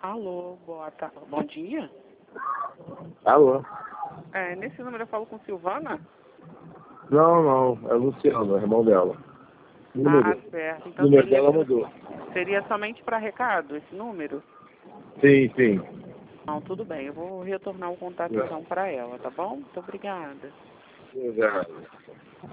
Alô, bom dia. Alô? Nesse número eu falo com Silvana? Não, é Luciano, é irmão dela. Certo. O Então número dela mudou. seria somente para recado esse número? Sim. Não, tudo bem. Eu vou retornar o contato então para ela, tá bom? Muito obrigada. Obrigado.